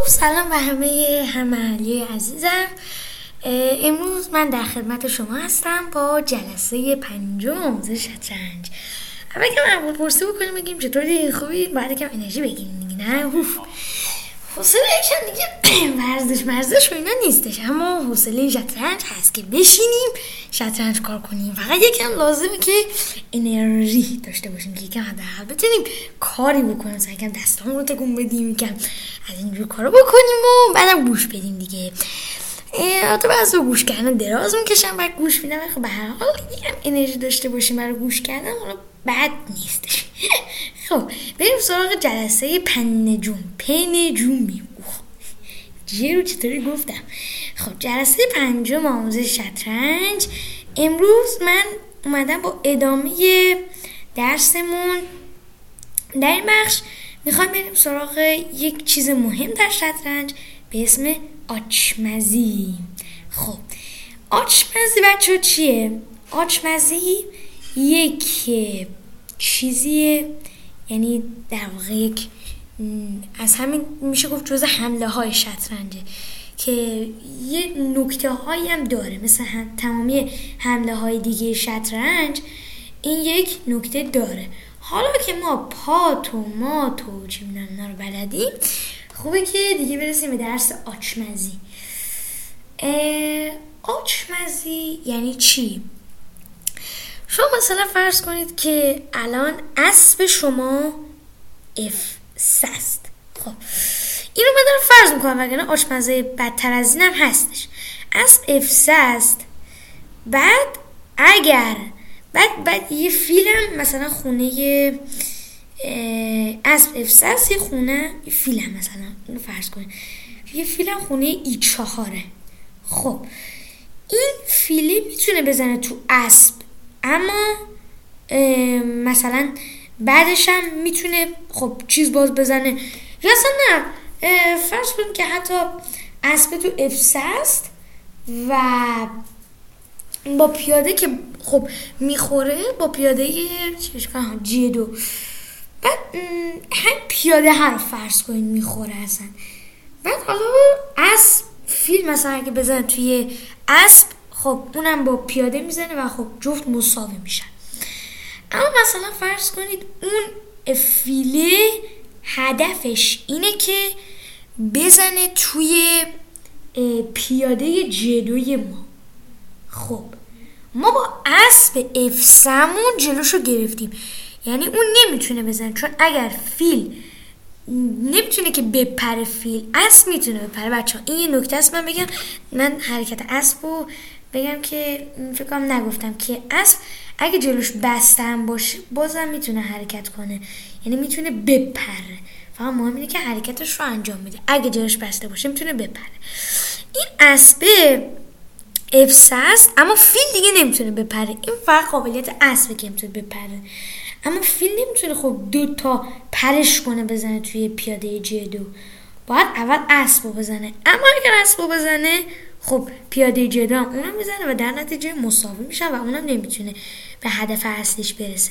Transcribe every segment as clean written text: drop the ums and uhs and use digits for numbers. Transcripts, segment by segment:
سلام به همه هماهلی عزیزم. امروز من در خدمت شما هستم با جلسه 5 آموزش شطرنج. اول که اول پرسی بکنیم بگیم چطوری، خوبی؟ بعد کم انرژی بگیریم دیگه. نه حوصله ایشان دیگه ورزش و اینا نیستش، اما حوصله شطرنج هست که بشینیم شطرنج کار کنیم. فقط یکم لازمه که انرژی داشته باشیم که یکم حداقل بتونیم کاری بکنیم، مثلا یکم دستامون رو تکون بدیم، یکم از اینجور کارا بکنیم و بعدم گوش بدیم دیگه. تو بعضی گوش کردن دراز میکشن بعد گوش میدم. خب به هر حال یکم انرژی داشته باشیم برای گوش کردن، اون بد نیستش. خب بریم سراغ جلسه پنجمی. جه رو چطوری گفتم؟ خب جلسه 5 آموزش شطرنج. امروز من اومدم با ادامه درسمون. در این بخش میخوایم بریم سراغ یک چیز مهم در شطرنج به اسم آچمزی. خب آچمزی بچه چیه؟ آچمزی یک چیزیه، یعنی در واقع یک از همین میشه گفت جزء حمله های شطرنجه که یه نکته هایی هم داره، مثل تمامی حمله های دیگه شطرنج این یک نکته داره. حالا که ما پات و مات و چی میدونم اینا رو بلدیم، خوبه که دیگه برسیم به درس آچمزی. آچمزی یعنی چی؟ شما مثلا فرض کنید که الان اسب شما F3 است. خب اینو من دارم فرض میکنم، وگرنه آچمزی بدتر از اینم هستش. اسب F3 است، بعد اگر بعد یه فیلم مثلا خونه اسب F3 است، یه خونه یه فیلم مثلا اینو فرض کنید یه فیلم خونه E4. خب این فیله میتونه بزنه تو اسب، اما مثلا بعدش هم میتونه خب چیز باز بزنه، یا اصلا نه فرض کنیم که حتی اسب تو F3 است و با پیاده که خب میخوره با پیاده G2، بعد هم پیاده هر فرض کنیم میخوره اصلا، بعد حالا اسب فیل مثلا اگه بزنه توی اسب، خب اونم با پیاده میزنه و خب جفت مساوی میشن. اما مثلا فرض کنید اون فیله هدفش اینه که بزنه توی پیاده G2 ما. خب ما با اسب F3 مون جلوشو گرفتیم، یعنی اون نمیتونه بزنه، چون اگر فیل نمیتونه که بپره فیل، اسب میتونه بپره. بچه ها این یه نکته است، من بگم من حرکت اسب رو بگم که فکر کنم نگفتم که اسب اگه جلوش بستن باشه بازم میتونه حرکت کنه، یعنی میتونه بپره، فقط مهم اینه که حرکتش رو انجام میده. اگه جلوش بسته باشه میتونه بپره. این اسب F3 است، اما فیل دیگه نمیتونه بپره. این فقط قابلیت اسبه که میتونه بپره، اما فیل نمیتونه خب 2 تا پرش کنه بزنه توی پیاده G2. باید اول اسب رو بزنه، اما اگر اسب رو بزنه خب پیاده G2 هم اونم میزنه و در نتیجه مساوی میشن و اونم نمیتونه به هدف اصلیش برسه.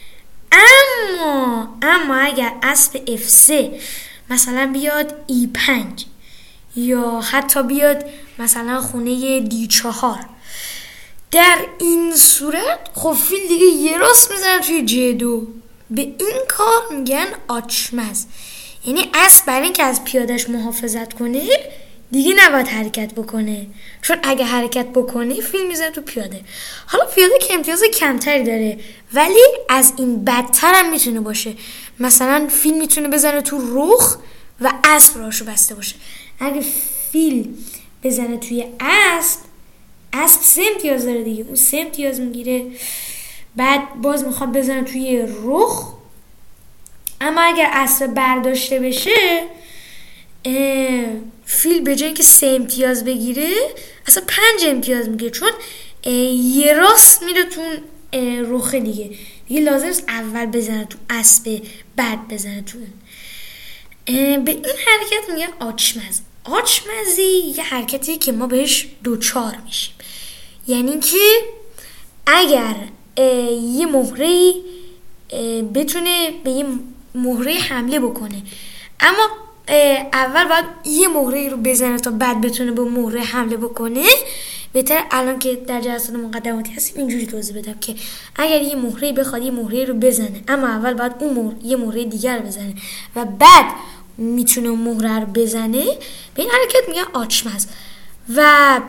اما اگر اسب F3 مثلا بیاد E5 یا حتی بیاد مثلا خونه D4، در این صورت خب فیل دیگه یه راست میزنه توی G2. به این کار میگن آچمز، یعنی اسب برای اینکه از پیادهش محافظت کنه دیگه نباید حرکت بکنه، چون اگه حرکت بکنه فیل میزنه تو پیاده. حالا پیاده که امتیاز کمتری داره ولی از این بدتر هم میتونه باشه، مثلا فیل میتونه بزنه تو رخ و اسب راهشو بسته باشه. اگه فیل بزنه توی اسب 3 امتیاز داره دیگه، اون 3 امتیاز میگیره، بعد باز میخواد بزنه توی رخ، اما اگر اسب برداشته بشه فیل به جای اینکه 3 امتیاز بگیره اصلا 5 امتیاز میگیره، چون یه راست میره تو رخ دیگه لازم است اول بزنه تو اسب بعد بزنه تو اون. به این حرکت میگن آچمز. آچمزی یه حرکتیه که ما بهش دوچار میشیم، یعنی که اگر یه مهره‌ای بتونه به یه مهره حمله بکنه، اما اول باید یه مهره رو بزنه تا بعد بتونه به مهره حمله بکنه. بهتر الان که در جلسات مقدماتی هستیم اینجوری توضیح بدم که اگر یه مهره بخواد یه مهره رو بزنه، اما اول باید اون یه مهره دیگر رو بزنه و بعد میتونه اون مهره رو بزنه، به این حرکت میگن آچمز. و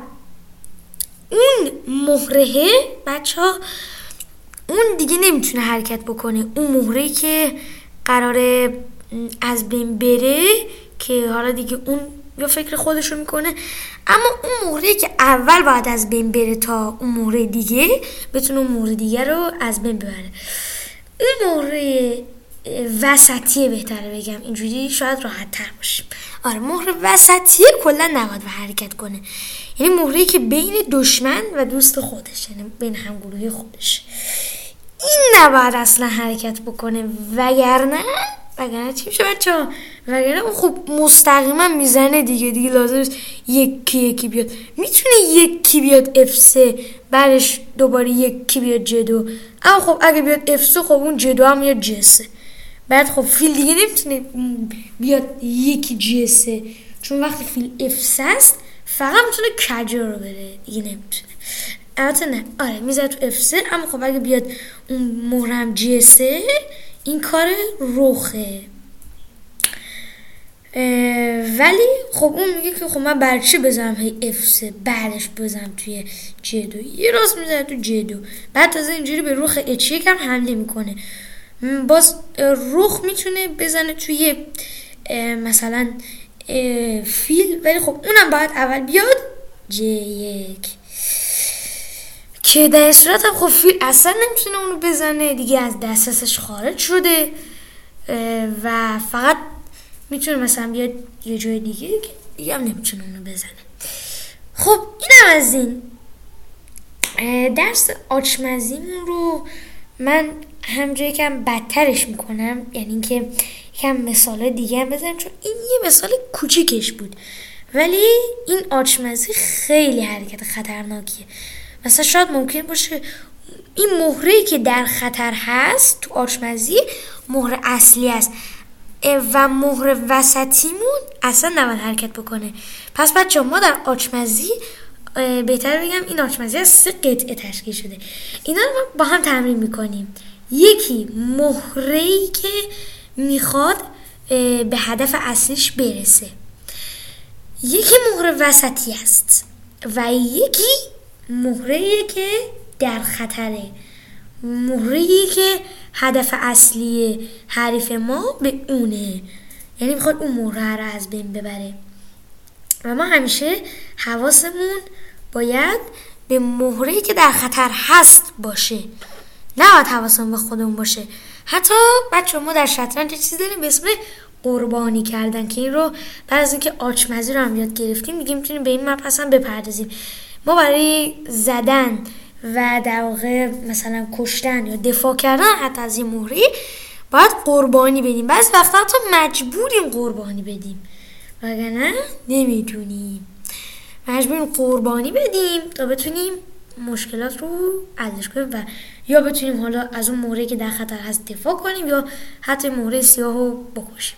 اون مهره بچه‌ها اون دیگه نمیتونه حرکت بکنه. اون مهره‌ای که قراره از بین بره که حالا دیگه اون یا فکر خودشو میکنه، اما اون مهره‌ای که اول باید از بین بره تا اون مهره دیگه بتونه اون مهره دیگه رو از بین ببره. اون مهره وسطیه، بهتره بگم اینجوری شاید راحت تر باشیم. آره مهره وسطیه کلا نباید حرکت کنه، یعنی مهره‌ای که بین دشمن و دوست خودش، یعنی بین همگروهی خودش، این نباید اصلا حرکت بکنه. وگرنه چی میشه بچه‌ها؟ وگرنه اون خب مستقیما میزنه دیگه لازم نیست یکی بیاد. میتونه یکی بیاد F3 بعدش دوباره یکی بیاد G2، اما خب اگه بیاد F3 خب اون G2 هم میاد G3. بعد خب فیل دیگه نمیتونه بیاد یکی G3، چون وقتی فیل F3 است فقط میتونه کجا رو بره، دیگه نمیتونه. البته نه، آره میذاره تو F3، اما خب اگه بیاد اون مهرم G3 این کار رخه. ولی خب اون میگه که خب من برای چی بزنم هی F3 بعدش بزنم توی G2، یه راست میزنه تو G2 بعد تازه اینجوری به رخ H1 هم حمله میکنه. باز رخ میتونه بزنه توی مثلا فیل، ولی خب اونم باید اول بیاد J1 که در این صورت هم خب فیل اصلا نمیتونه اونو بزنه دیگه، از دسترسش خارج شده و فقط میتونه مثلا بیاد یه جای دیگه که دیگه هم نمیتونه اونو بزنه. خب اینم از این درس آچمزیمون رو من همجایی که هم بدترش میکنم، یعنی اینکه یکم مثال دیگه هم بزنم، چون این یه مثال کوچیکش بود ولی این آچمزی خیلی حرکت خطرناکیه. مثلا شاید ممکن باشه این مهره‌ای که در خطر هست تو آچمزی مهره اصلی است و مهره وسطیمون اصلا نباید حرکت بکنه. پس بچه‌ها ما در آچمزی بهتر بگم این آچمزی از 3 قطعه تشکیل شده. اینا رو ما با هم تمرین میکنیم. یکی مهره‌ای که میخواد به هدف اصلیش برسه، یکی مهره وسطی است و یکی مهره‌ای که در خطره، مهره‌ای که هدف اصلی حریف ما به اونه، یعنی میخواد اون مهره رو از بین ببره. و ما همیشه حواسمون باید به مهره‌ای که در خطر هست باشه، نباید حواسمون به خودمون باشه. حتی بچه ما در شطرنج چیزی داریم به اسم قربانی کردن که این رو بعد از اینکه آچمزی رو هم یاد گرفتیم دیگه میتونیم به این مبحث هم بپردازیم. ما برای زدن و در واقع مثلا کشتن یا دفاع کردن حتی از این مهره باید قربانی بدیم. بعضی وقتا حتی مجبوریم قربانی بدیم وگرنه نمیتونیم، مجبوریم قربانی بدیم تا بتونیم مشکلات رو حلش کنیم و یا بتونیم حالا از اون مهره که در خطر هست دفاع کنیم یا حتی مهره سیاه رو بکشیم.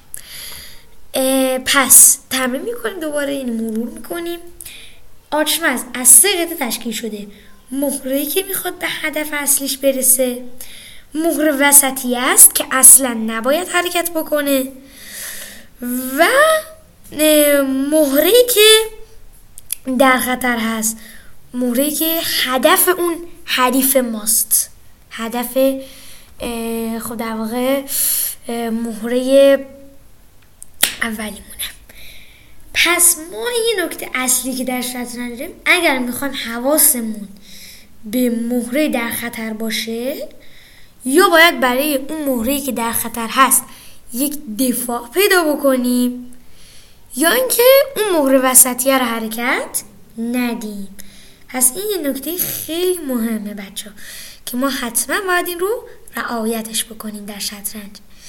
پس تمرین میکنیم دوباره، این مرور میکنیم. آچمز از 3 قطعه تشکیل شده: مهره‌ای که میخواد به هدف اصلیش برسه، مهره وسطی است که اصلا نباید حرکت بکنه و مهره‌ای که در خطر هست، مهره‌ای که هدف اون حریف ماست، هدف خود در واقع مهره اولیمونه. پس ما یه نکته اصلی که در شطرنج داریم، اگر میخوان حواسمون به مهره در خطر باشه، یا باید برای اون مهره‌ای که در خطر هست یک دفاع پیدا بکنیم، یا اینکه اون مهره وسطیه رو حرکت ندیم. پس این یه نکته خیلی مهمه بچه ها که ما حتما باید این رو رعایتش بکنیم در شطرنج.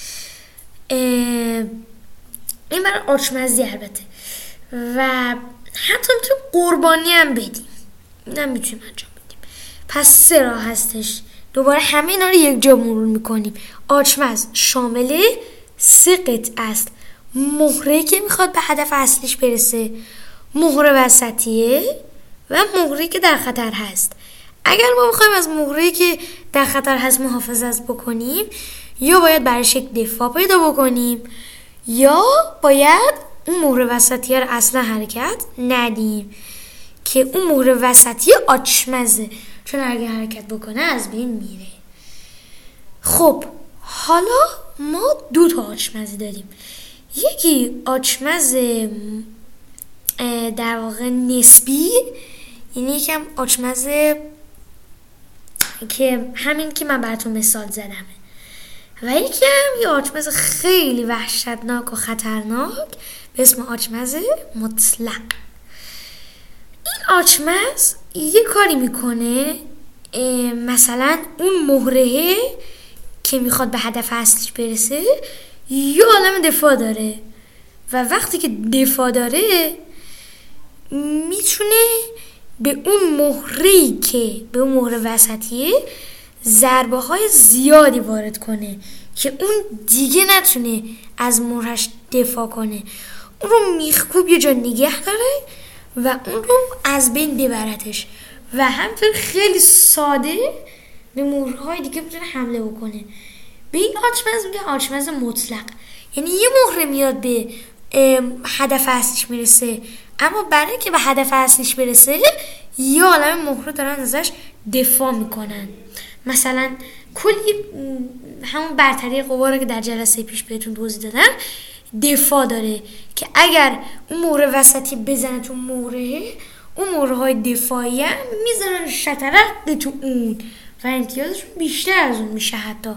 این برای آچمزی البته، و حتی میتونیم قربانی هم بدیم، اینم میتونیم انجام بدیم. پس 3 راه هستش، دوباره همه اینا رو یک جا مرور میکنیم. آچمز شامل 3 قطعه است: مهره‌ای که میخواد به هدف اصلیش برسه مهره وسطیه و مهره‌ای که در خطر هست. اگر ما میخوایم از مهره‌ای که در خطر هست محافظت بکنیم، یا باید برایش یک دفاع پیدا بکنیم یا باید اون مهره وسطیه رو اصلا حرکت ندیم که اون مهره وسطی آچمزه، چون اگر حرکت بکنه از بین میره. خب حالا ما 2 آچمزه داریم. یکی آچمز در واقع نسبی، یعنی یکم آچمز که همین که من براتون مثال زدمه، و یکی هم یه آچمز خیلی وحشتناک و خطرناک به اسم آچمز مطلق. این آچمز یه کاری میکنه، مثلا اون مهره که میخواد به هدف اصلیش برسه یه عالم دفاع داره و وقتی که دفاع داره میتونه به اون مهره‌ای که به اون مهره وسطیه ضربه های زیادی وارد کنه که اون دیگه نتونه از مهرهش دفاع کنه، اون رو میخکوب یه جا نگه داره و اون رو از بین ببرتش و همطور خیلی ساده به مهره‌های دیگه میتونه حمله بکنه. به این آچمز میگه آچمز مطلق، یعنی یه مهره میاد به هدف اصلیش میرسه، اما برای که به هدف اصلیش برسه یه عالم مهره دارن ازش دفاع میکنن. مثلا کلی همون برتری قوا رو که در جلسه پیش بهتون توضیح دادم دفاع داره که اگر اون مهره وسطی بزنه تو مهره، اون مهره های دفاعی هم میزنن شطرق تو اون و امتیازشون بیشتر از اون میشه حتی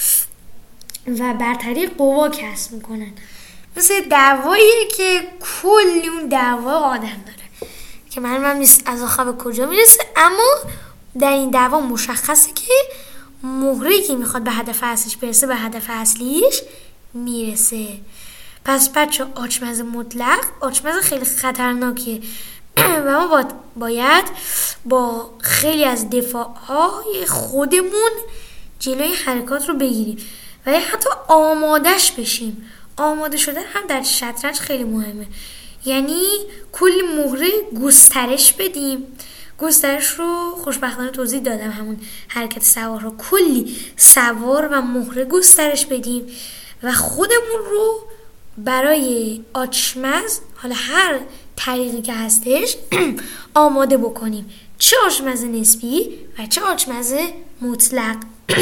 و برتری قوا کسب میکنن. مثل دعواییه که کلی اون دعوا آدم داره که معلوم نیست از آخر به کجا میرسه، اما در این دعوا مشخصه که مهره‌ای که میخواد به هدف اصلیش برسه به هدف اصلیش میرسه. پس بچه آچمز مطلق آچمز خیلی خطرناکیه و ما باید با خیلی از دفاعهای خودمون جلوی حرکات رو بگیریم و یا حتی آمادش بشیم. آماده شدن هم در شطرنج خیلی مهمه، یعنی کلی مهره گسترش بدیم. گسترش رو خوشبختانه توضیح دادم، همون حرکت سوار رو کلی سوار و مهره گسترش بدیم و خودمون رو برای آچمز حالا هر طریقی که هستش آماده بکنیم، چه آچمز نسبی و چه آچمز مطلق.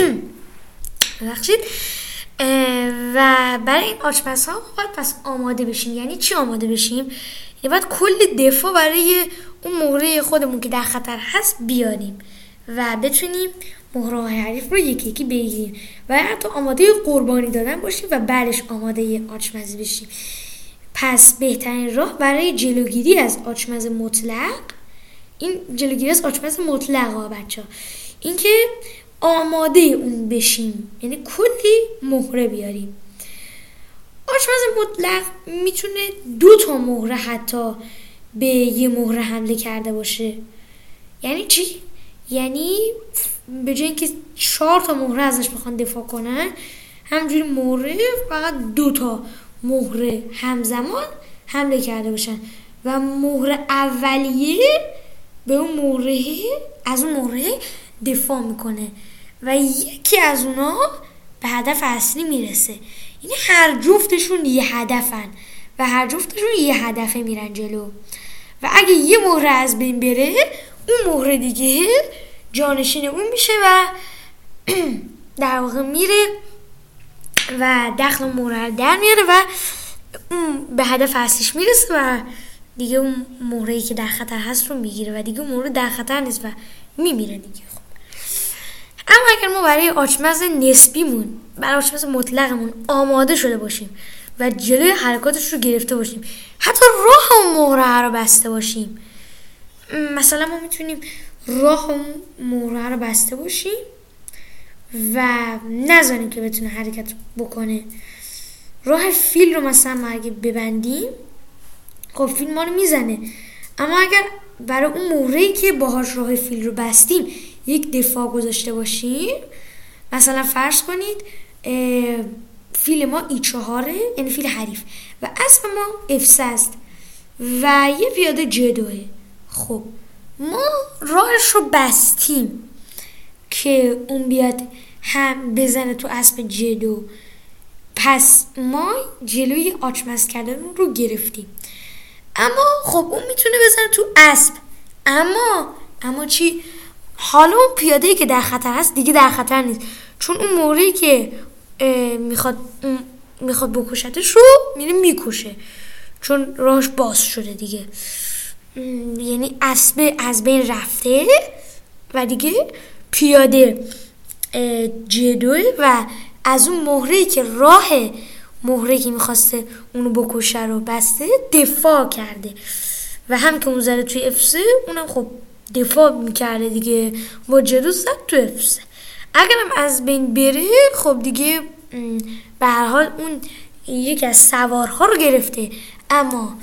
ببخشید. و برای این آچمزها باید پس آماده بشیم. یعنی چی آماده بشیم؟ یعنی باید کلی دفاع برای اون مهره خودمون که در خطر هست بیاریم و بتونیم مهره حریف رو یکی یکی بگیریم و حتی آماده قربانی دادن باشیم و بعدش آماده آچمزی بشیم. پس بهترین راه برای جلوگیری از آچمز مطلق، این جلوگیری از آچمز مطلق ها بچه ها، این که آماده اون بشیم، یعنی کلی مهره بیاریم. آچمز مطلق میتونه 2 مهره حتی به یه مهره حمله کرده باشه. یعنی چی؟ یعنی به جای اینکه 4 مهره ازش بخوان دفاع کنن، همجوری مهره فقط 2 مهره همزمان حمله کرده باشن و مهره اولیه به اون مهره از اون مهره دفاع میکنه و یکی از اونا به هدف اصلی میرسه. یعنی هر جفتشون یه هدفن و هر جفتشون یه هدفه میرن جلو و اگه یه مهره از بین بره، اون مهره دیگه جانشین اون میشه و در واقع میره و دخل مهره در میاره و اون به هدف اصلیش میرسه و دیگه اون مهره‌ای که در خطر هست رو میگیره و دیگه اون مهره در خطر نیست و میمیره دیگه. خب اما اگر ما برای آچمز نسبیمون، برای آچمز مطلقمون آماده شده باشیم و جلوی حرکاتش رو گرفته باشیم، حتی راه اون مهره رو بسته باشیم، مثلا ما میتونیم راه اون مهره رو بسته باشیم و نذاریم که بتونه حرکت بکنه. راه فیل رو مثلا ما اگه ببندیم، خب فیل ما رو میزنه، اما اگر برای اون مهره‌ای که باهاش راه فیل رو بستیم یک دفاع گذاشته باشیم، مثلا فرض کنید فیل ما E4 یعنی فیل حریف و اسب ما F3 است و یه پیاده G2. خب ما راهش رو بستیم که اون بیاد هم بزنه تو اسب G2. پس ما جلوی آچمز کردن رو گرفتیم. اما خب اون میتونه بزنه تو اسب. اما چی؟ حالا اون پیاده‌ای که در خطر هست دیگه در خطر نیست، چون اون موقعی که میخواد بکشتش رو میره میکشه، چون راهش باز شده دیگه. یعنی اسب از بین رفته و دیگه پیاده G2 و از اون مهره‌ای که مهره‌ای که میخواسته اونو بکشه رو بسته دفاع کرده و هم که اون زده توی F3 اونم خب دفاع میکرده دیگه، با G2 زد تو F3. اگرم از بین بره خب دیگه به هر حال اون یکی از سوارها رو گرفته، اما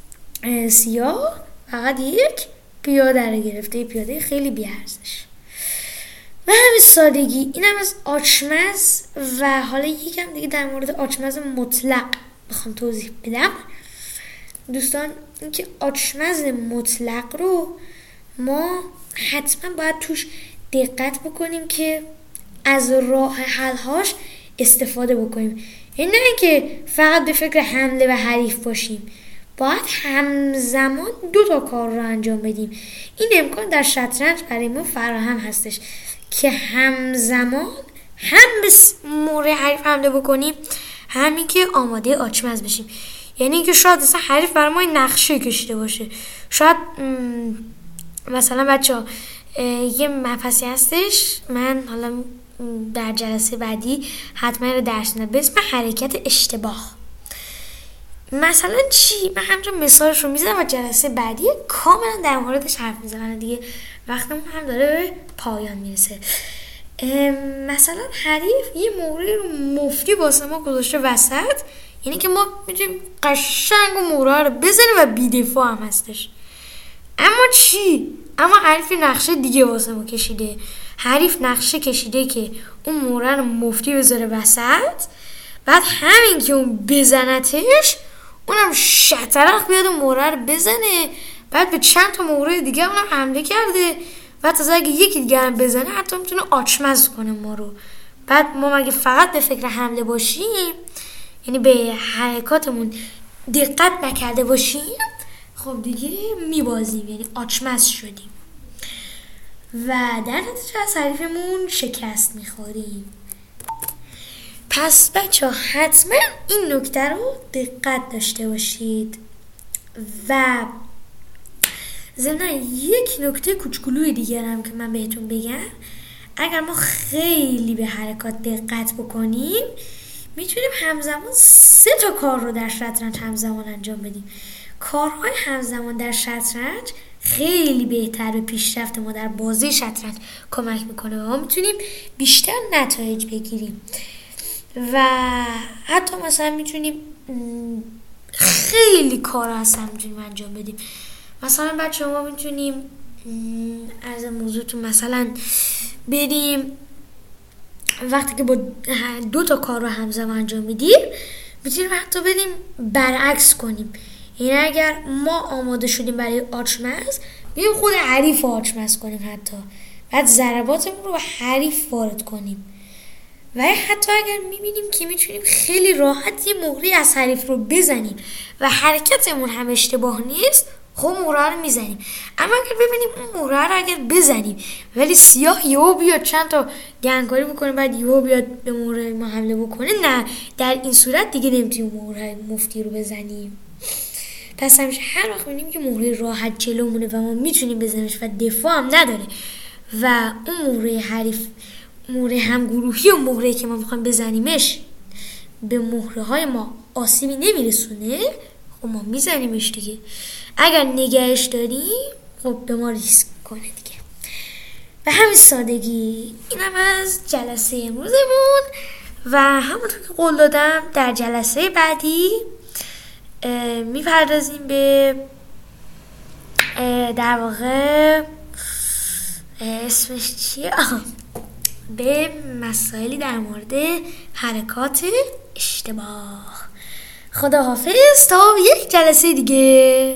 سیاه فقط یک پیاده رو گرفته، پیاده خیلی بی‌ارزش. و همین سادگی اینم از آچمز. و حالا یکم دیگه در مورد آچمز مطلق بخوام توضیح بدم دوستان، اینکه آچمز مطلق رو ما حتما باید توش دقت بکنیم که از راه حل‌هاش استفاده بکنیم، یعنی نه که فقط به فکر حمله و حریف باشیم، باید همزمان 2 کار رو انجام بدیم. این امکان در شطرنج برای ما فراهم هستش که همزمان هم به مهره حریف حمله بکنیم، همین که آماده آچمز بشیم. یعنی که شاید اصلا حریف برای ما نقشه کشیده باشه، شاید مثلا بچه‌ها یه مبحثی هستش، من حالا در جلسه بعدی حتما رو درس میدم به اسم حرکت اشتباه. مثلا چی؟ من همجا مثالش رو میزنم و جلسه بعدی کاملا در موردش حرف میزنم دیگه، وقتمون هم داره به پایان میرسه. مثلا حریف یه مهره رو مفتی واسه ما گذاشته وسط، یعنی که ما میتونیم قشنگ و مهره رو بزنیم و بی‌دفاع هم هستش. اما چی؟ اما حریف نقشه دیگه واسه ما کشیده. حریف نقشه کشیده که اون مهره رو مفتی بذاره وسط، بعد همین که اون بزنتش اونم شطرق بیاد و مهره رو بزنه، بعد به چند تا مهره دیگه اونم حمله کرده، بعد تازه اگه یکی دیگه هم بزنه حتی میتونه آچمز کنه ما رو. بعد ما مگه فقط به فکر حمله باشیم، یعنی به حرکاتمون دقت نکرده باشیم، خب دیگه میبازیم، یعنی آچمز شدیم و در نتیجه از حریفمون شکست میخوریم. پس بچه حتما این نکته رو دقت داشته باشید. و ضمن یک نکته کوچولوی دیگر هم که من بهتون بگم، اگر ما خیلی به حرکات دقت بکنیم میتونیم همزمان 3 کار رو در شطرنج همزمان انجام بدیم. کارهای همزمان در شطرنج خیلی بهتر به پیشرفت ما در بازی شطرنج کمک میکنه و ما میتونیم بیشتر نتایج بگیریم و حتی مثلا میتونیم خیلی کار هست میتونیم انجام بدیم. مثلا بچه ما میتونیم از موضوعتون مثلا بریم وقتی که با 2 کار رو همزمان انجام میدیم میتونیم حتی بریم برعکس کنیم، یعنی اگر ما آماده شدیم برای آچمز بریم خود حریف رو آچمز کنیم، حتی بعد ضرباتمون رو به حریف وارد کنیم و حتی اگر میبینیم که میتونیم خیلی راحت یه مهره از حریف رو بزنیم و حرکتمون هم اشتباه نیست، خب مهره رو میزنیم. اما اگر ببینیم اون مهره رو اگر بزنیم ولی سیاه یهو بیاد چند تا گنگکاری بکنه بعد یهو بیاد به مهره ما حمله بکنه، نه، در این صورت دیگه نمیتونیم مهره مفتی رو بزنیم. پس همیشه هر وقت میبینیم که مهره راحت جلومونه و ما میتونیم بزنیمش و دفاع هم نداره و اون مهره حریف مهره همگروهی و مهره که ما میخوایم بزنیمش به مهره های ما آسیبی نمیرسونه، خب ما میزنیمش دیگه. اگر نگهش داریم خب به ما ریسک کنه دیگه. به همین سادگی اینم از جلسه امروزمون و همونطور که قول دادم در جلسه بعدی میپردازیم به در واقع اسمش چیه؟ به مسائلی در مورد حرکات اشتباه. خداحافظ تا یک جلسه دیگه.